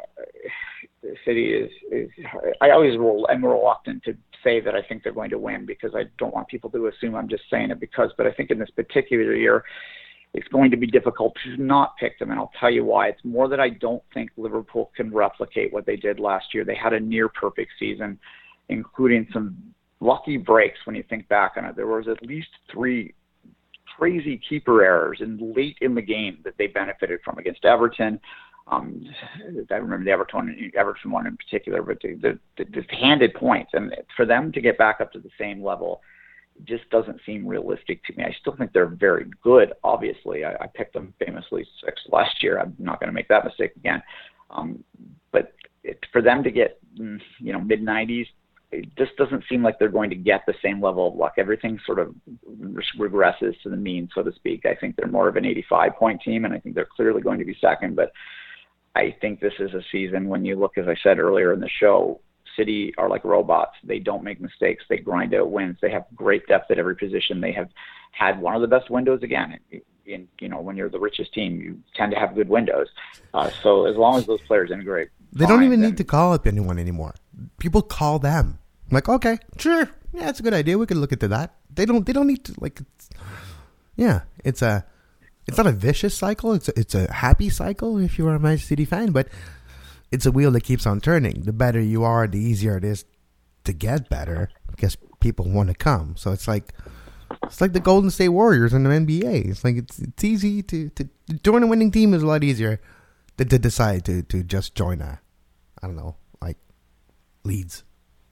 City is, is. I always will. I'm reluctant to say that I think they're going to win because I don't want people to assume I'm just saying it because. But I think in this particular year, it's going to be difficult to not pick them, and I'll tell you why. It's more that I don't think Liverpool can replicate what they did last year. They had a near perfect season, including some lucky breaks when you think back on it. There was at least three crazy keeper errors in late in the game that they benefited from against Everton. Um, I remember the Everton Everton one in particular, but the, the, the, the handed points, and for them to get back up to the same level just doesn't seem realistic to me. I still think they're very good. Obviously, I, I picked them famously sixth last year. I'm not going to make that mistake again. Um, but it, for them to get you know mid nineties. It just doesn't seem like they're going to get the same level of luck. Everything sort of regresses to the mean, so to speak. I think they're more of an eighty-five point team, and I think they're clearly going to be second. But I think this is a season when you look, as I said earlier in the show, City are like robots. They don't make mistakes. They grind out wins. They have great depth at every position. They have had one of the best windows again. In, you know, when you're the richest team, you tend to have good windows. Uh, so as long as those players integrate,
they fine, don't even need to call up anyone anymore. People call them. I'm like, okay, sure, yeah, it's a good idea. We could look into that. They don't. They don't need to like. It's, yeah, it's a. It's not a vicious cycle. It's a, it's a happy cycle if you are a Manchester City fan, but it's a wheel that keeps on turning. The better you are, the easier it is to get better because people want to come. So it's like it's like the Golden State Warriors in the N B A. It's like it's it's easy to, to, to join a winning team is a lot easier than to decide to, to just join a I don't know like Leeds.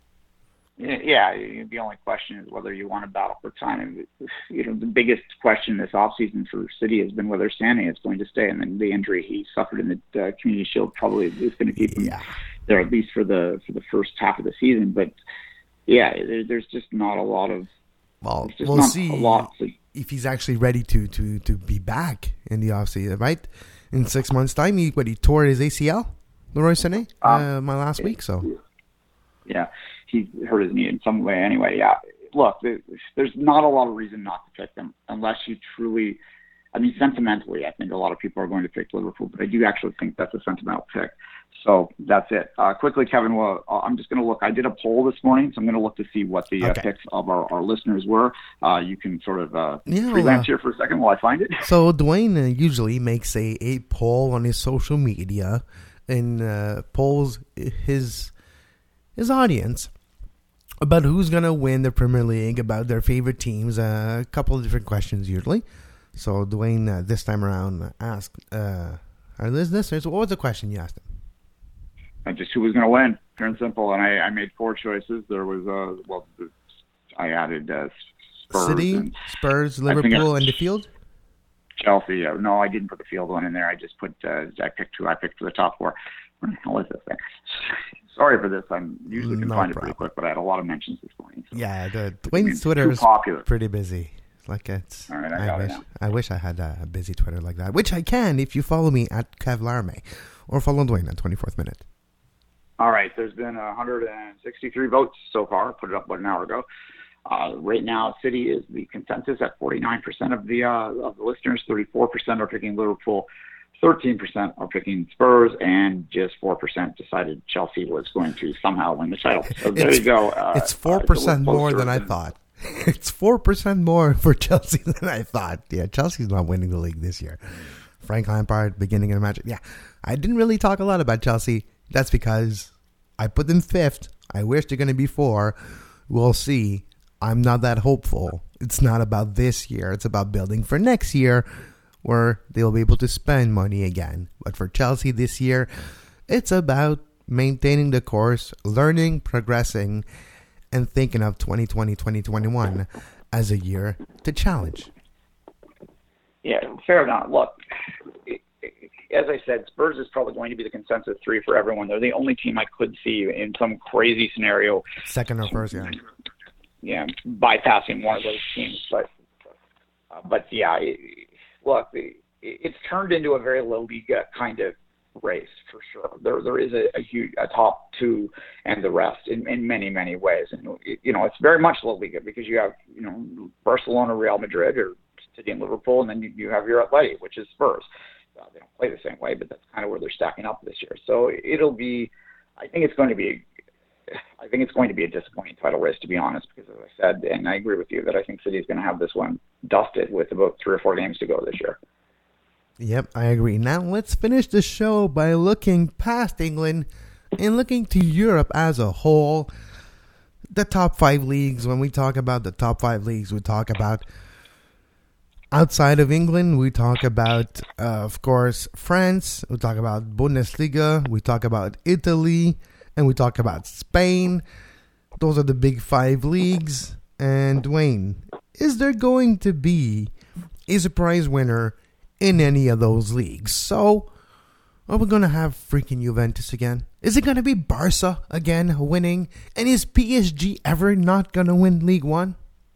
Yeah, the only question is whether you want to battle for time. You know, the biggest question this offseason for City has been whether Sané is going to stay, and then the injury he suffered in the uh, Community Shield probably is going to keep him
yeah.
there at least for the for the first half of the season. But yeah, there, there's just not a lot of.
Well,
just
we'll
not
see
a lot to,
if he's actually ready to, to, to be back in the offseason, right? In six months' time, he what he tore his A C L, Leroy Sané, um, uh, my last week. So
yeah. He hurt his knee in some way anyway. Yeah, look, there's not a lot of reason not to pick them unless you truly, I mean, sentimentally, I think a lot of people are going to pick Liverpool, but I do actually think that's a sentimental pick.
So that's it. Uh, quickly, Kevin, well, I'm just going to look. I did a poll this morning, so I'm going to look to see what the
okay.
uh, picks of our, our listeners were. Uh, you can sort of uh,
yeah,
freelance
uh,
here for a second while I find it.
So Dwayne uh, usually makes a, a poll on his social media and uh, polls his his audience about who's going to win the Premier League, about their favorite teams, uh, a couple of different questions usually. So Dwayne, uh, this time around, asked uh, our listeners, what was the question you asked him?
Uh, just who was going to win, pure and simple. And I, I made four choices. There was, uh, well, I added uh, Spurs.
City,
and
Spurs, Liverpool, and the field?
Chelsea. Uh, no, I didn't put the field one in there. I just put, uh, I picked two. I picked for the top four. What the hell is this thing? Sorry for this. I'm usually can
No
find
problem.
it pretty quick, but I had a lot of mentions this morning. So.
Yeah, the Dwayne's
It's
Twitter
too
is
popular.
pretty busy. Like it's,
All right, I
I,
got it
wish
now.
I wish I had a, a busy Twitter like that, which I can if you follow me at Kev Laramie or follow Dwayne at twenty-fourth Minute.
All right, there's been one hundred sixty-three votes so far. Put it up about an hour ago. Uh, right now, City is the consensus at forty-nine percent of the uh, of the listeners. thirty-four percent are picking Liverpool. thirteen percent are picking Spurs, and just four percent decided Chelsea was going to somehow win the title. So there
It's-
you go. Uh,
It's four
uh,
percent
it's a little
more than I
closer
thought. It's four percent more for Chelsea than I thought. Yeah, Chelsea's not winning the league this year. Frank Lampard, beginning of the match. Yeah, I didn't really talk a lot about Chelsea. That's because I put them fifth. I wish they're going to be four. We'll see. I'm not that hopeful. It's not about this year. It's about building for next year where they'll be able to spend money again. But for Chelsea this year, it's about maintaining the course, learning, progressing, and thinking of twenty twenty, twenty twenty-one as a year to challenge.
Yeah, fair enough. Look, as I said, Spurs is probably going to be the consensus three for everyone. They're the only team I could see in some crazy scenario.
Second or first, yeah.
Yeah, bypassing one of those teams. But, uh, but yeah, it, look, it, it's turned into a very La Liga kind of race for sure. There, there is a, a huge a top two and the rest in, in many, many ways. And you know, it's very much La Liga because you have you know Barcelona, Real Madrid, or City and Liverpool, and then you, you have your Atleti, which is Spurs. Uh, they don't play the same way, but that's kind of where they're stacking up this year. So it'll be, I think it's going to be, I think it's going to be a disappointing title race, to be honest, because as I said, and I agree with you that I think City is going to have this one dusted with about three or four games to go this year.
Yep, I agree. Now let's finish the show by looking past England and looking to Europe as a whole. The top five leagues, when we talk about the top five leagues, we talk about outside of England, we talk about, uh, of course, France, we talk about Bundesliga, we talk about Italy, and we talk about Spain. Those are the big five leagues. And Dwayne, is there going to be a surprise winner in any of those leagues? So, are we going to have freaking Juventus again? Is it going to be Barca again winning? And is P S G ever not going to win League One?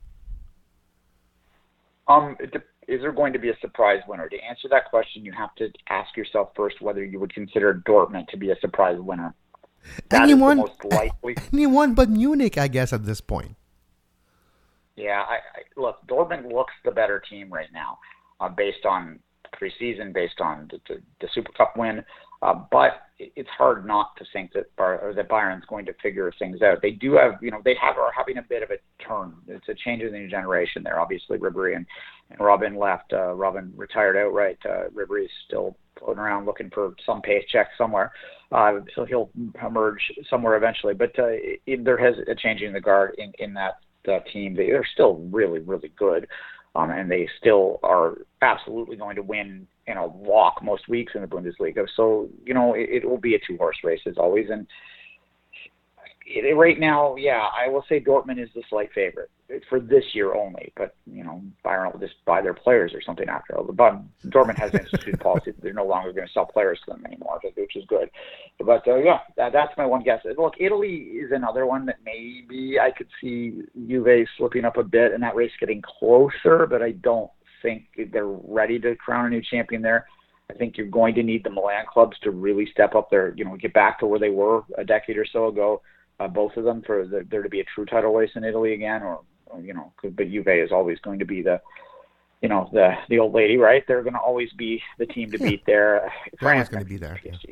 Um, is there going to be a surprise winner? To answer that question, you have to ask yourself first whether you would consider Dortmund to be a surprise winner. That
anyone,
is the most likely.
anyone but Munich, I guess, at this point.
Yeah, I, I, look, Dortmund looks the better team right now, uh, based on preseason, based on the, the, the Super Cup win. Uh, but it's hard not to think that Bar- or that Bayern's going to figure things out. They do have, you know, they have are having a bit of a turn. It's a change in the generation there. Obviously, Ribéry and, and Robin left. Uh, Robin retired outright. Uh, Ribéry's still floating around looking for some paycheck somewhere. Uh, so he'll emerge somewhere eventually. But uh, it, there has a change in the guard in, in that uh, team. They, they're still really, really good. Um, and they still are absolutely going to win in a walk most weeks in the Bundesliga. So, you know, it, it will be a two-horse race as always. And it, right now, yeah, I will say Dortmund is the slight favorite for this year only. But, you know, Bayern will just buy their players or something after all. But Dortmund has instituted policy that they're no longer going to sell players to them anymore, which is good. But, uh, yeah, that, that's my one guess. Look, Italy is another one that maybe I could see Juve slipping up a bit and that race getting closer, but I don't think they're ready to crown a new champion there. I think you're going to need the Milan clubs to really step up their, you know, get back to where they were a decade or so ago, uh, both of them, for the, there to be a true title race in Italy again, or, or you know, but Juve is always going to be the, you know, the the old lady, right? They're going to always be the team to
Yeah.
beat there.
They're always going to be there.
P S G.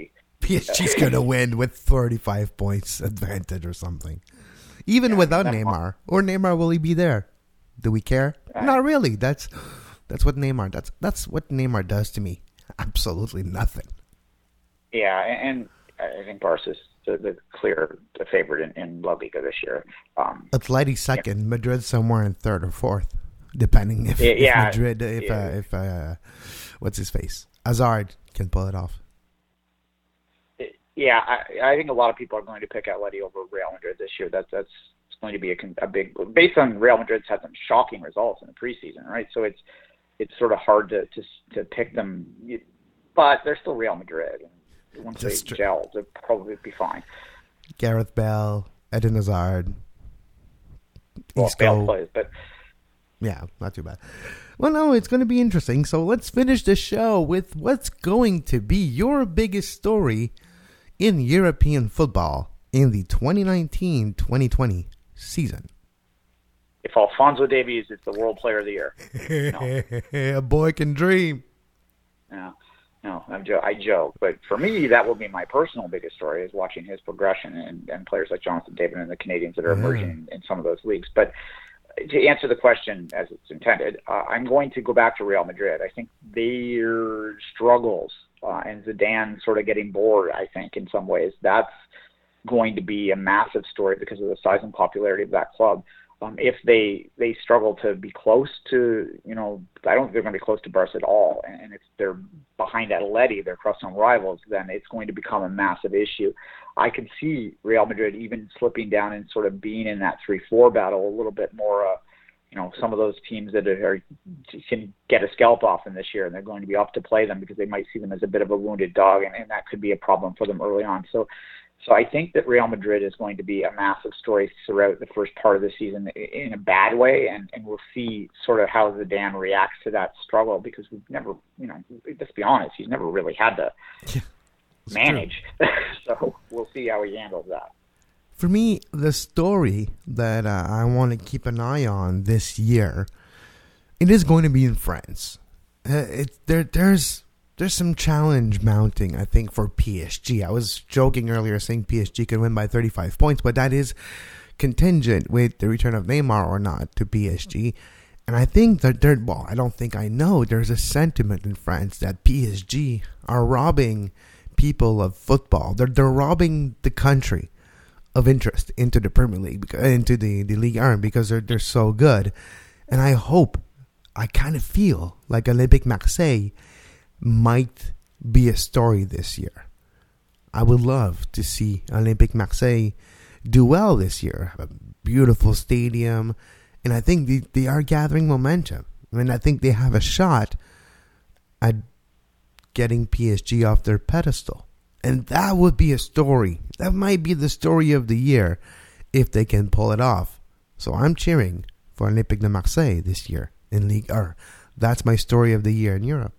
P S G's going to win with thirty-five points advantage or something. Even yeah, without Neymar. Or Neymar, will he be there? Do we care? Right. Not really. That's that's what Neymar that's that's what Neymar does to me. Absolutely nothing.
Yeah, and I think Barca's the, the clear the favorite in, in La Liga this year. Um,
Atleti second, yeah. Madrid somewhere in third or fourth, depending if, if yeah, Madrid, if yeah. uh, if uh, what's his face, Hazard can pull it off.
Yeah, I, I think a lot of people are going to pick Atleti over Real Madrid this year. That's that's it's going to be a, a big based on Real Madrid's had some shocking results in the preseason, right? So it's it's sort of hard to to, to pick them, but they're still Real Madrid. And once Just they gel, they'll probably be fine.
Gareth Bale, Eden Hazard,
well, Bale plays, but
yeah, not too bad. Well, no, it's going to be interesting. So let's finish the show with what's going to be your biggest story in European football in the twenty nineteen twenty twenty season.
If Alphonso Davies is the World Player of the Year.
No. A boy can dream.
No, no, I'm jo- I joke. But for me, that will be my personal biggest story, is watching his progression and, and players like Jonathan David and the Canadians that are yeah. emerging in, in some of those leagues. But to answer the question as it's intended, uh, I'm going to go back to Real Madrid. I think their struggles uh, and Zidane sort of getting bored, I think, in some ways, that's going to be a massive story because of the size and popularity of that club. Um, if they they struggle to be close to, you know, I don't think they're going to be close to Barca at all, and if they're behind Atleti, their crosstown rivals, then it's going to become a massive issue. I can see Real Madrid even slipping down and sort of being in that three four battle a little bit more. Uh, you know, some of those teams that are can get a scalp off them this year, and they're going to be up to play them because they might see them as a bit of a wounded dog, and, and that could be a problem for them early on. So. So I think that Real Madrid is going to be a massive story throughout the first part of the season in a bad way, and, and we'll see sort of how Zidane reacts to that struggle, because we've never, you know, let's be honest, he's never really had to yeah, manage. So we'll see how he handles that.
For me, the story that uh, I want to keep an eye on this year, it is going to be in France. Uh, it, there, there's... There's some challenge mounting, I think, for P S G. I was joking earlier saying P S G could win by thirty-five points, but that is contingent with the return of Neymar or not to P S G. And I think that there, well, I don't think I know, there's a sentiment in France that P S G are robbing people of football. They're, they're robbing the country of interest into the Premier League, into the, the Ligue one, because they're, they're so good. And I hope, I kind of feel like Olympique Marseille might be a story this year. I would love to see Olympique Marseille do well this year. Have a beautiful stadium, and I think they, they are gathering momentum. I mean, I think they have a shot at getting P S G off their pedestal, and that would be a story. That might be the story of the year if they can pull it off. So I'm cheering for Olympique de Marseille this year in Ligue one. That's my story of the year in Europe.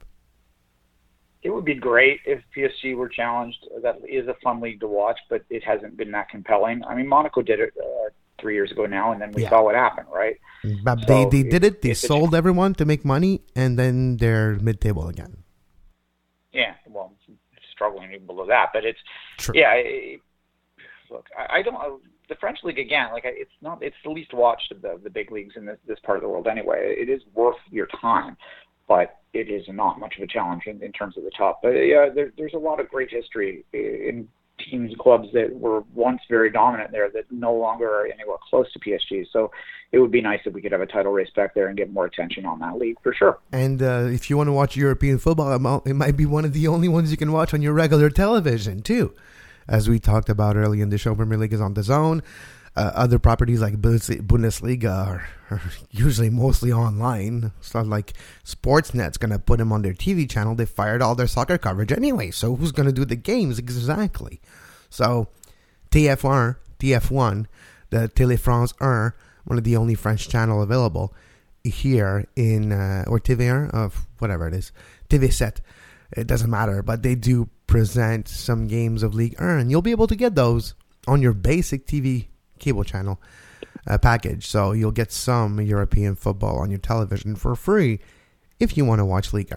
It would be great if P S G were challenged. That is a fun league to watch, but it hasn't been that compelling. I mean, Monaco did it uh, three years ago now, and then we yeah. saw what happened, right?
But so they, they did it. They sold everyone to make money, and then they're mid-table again.
Yeah, well, struggling even below that, but it's
True.
yeah. I, look, I, I don't. Uh, the French league again, like it's not. It's the least watched of the the big leagues in this, this part of the world anyway. It is worth your time, but it is not much of a challenge in, in terms of the top. But yeah, there, there's a lot of great history in teams and clubs that were once very dominant there that no longer are anywhere close to P S G. So it would be nice if we could have a title race back there and get more attention on that league for sure.
And uh, if you want to watch European football, it might be one of the only ones you can watch on your regular television too. As we talked about earlier in the show, Premier League is on DAZN. Uh, other properties like Bundesliga are, are usually mostly online. It's not like Sportsnet's going to put them on their T V channel. They fired all their soccer coverage anyway. So who's going to do the games exactly? So T F one, T F one, the Télé France one, one of the only French channel available here in, uh, or T V one, of whatever it is, T V seven. It doesn't matter, but they do present some games of Ligue one, and you'll be able to get those on your basic T V cable channel uh, package. So you'll get some European football on your television for free if you want to watch Ligue one.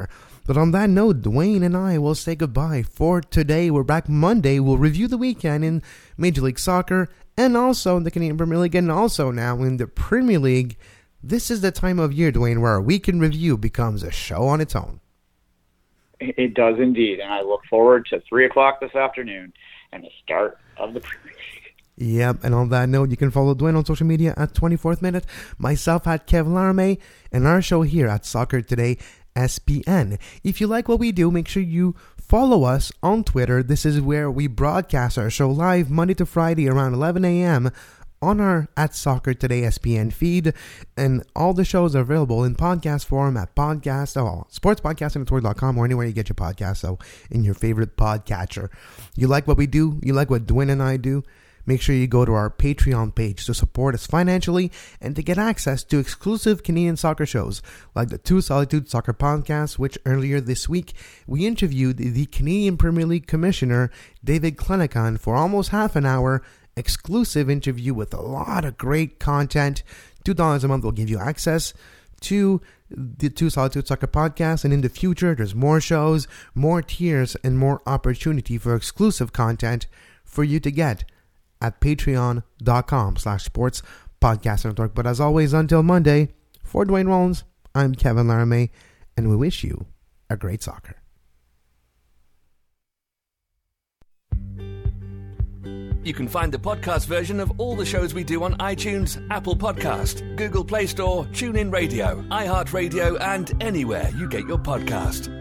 But on that note, Dwayne and I will say goodbye for today. We're back Monday. We'll review the weekend in Major League Soccer and also in the Canadian Premier League and also now in the Premier League. This is the time of year, Dwayne, where our weekend review becomes a show on its own.
It does indeed, and I look forward to three o'clock this afternoon and the start of the Premier League.
Yep, and on that note, you can follow Dwayne on social media at twenty-fourth Minute, myself at Kevin Laramie, and our show here at Soccer Today S P N. If you like what we do, make sure you follow us on Twitter. This is where we broadcast our show live Monday to Friday around eleven a.m. on our at Soccer Today S P N feed, and all the shows are available in podcast form at podcast, oh, sports podcasting network dot com or anywhere you get your podcasts, so in your favorite podcatcher. You like what we do? You like what Dwayne and I do? Make sure you go to our Patreon page to support us financially and to get access to exclusive Canadian soccer shows like the Two Solitude Soccer Podcast, which earlier this week we interviewed the Canadian Premier League Commissioner David Clenachan for almost half an hour. Exclusive interview with a lot of great content. two dollars a month will give you access to the Two Solitude Soccer Podcast, and in the future there's more shows, more tiers, and more opportunity for exclusive content for you to get at patreon.com slash sports podcast network. But as always, until Monday, for Dwayne Rollins, I'm Kevin Laramie, and we wish you a great soccer.
You can find the podcast version of all the shows we do on iTunes, Apple Podcast, Google Play Store, TuneIn Radio, iHeartRadio, and anywhere you get your podcast.